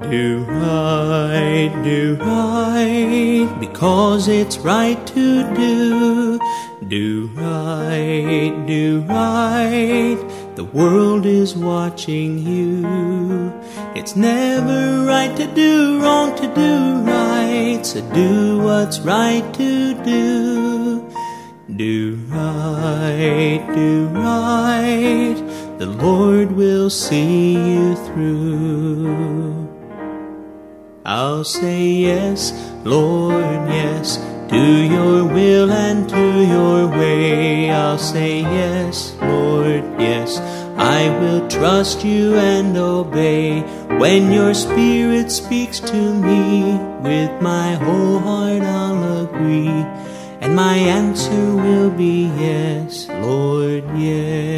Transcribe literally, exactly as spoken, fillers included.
Do right, do right, because it's right to do. Do right, do right, the world is watching you. It's never right to do wrong, to do right, so do what's right to do. Do right, do right, the Lord will see you through. I'll say yes, Lord, yes, to your will and to your way. I'll say yes, Lord, yes, I will trust you and obey. When your Spirit speaks to me, with my whole heart I'll agree, and my answer will be yes, Lord, yes.